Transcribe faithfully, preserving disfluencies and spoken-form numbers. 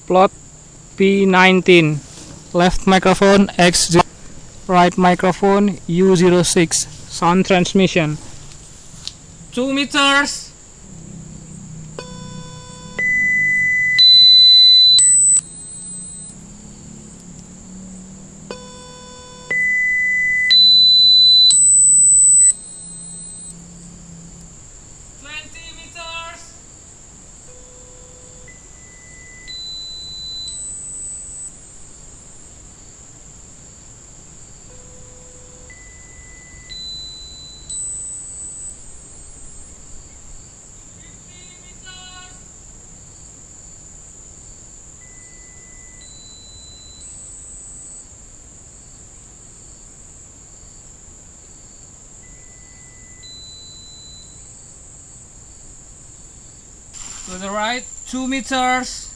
Plot P nineteen. Left microphone X zero. Right microphone U zero six. Sound transmission two meters. twenty meters. To the right two meters.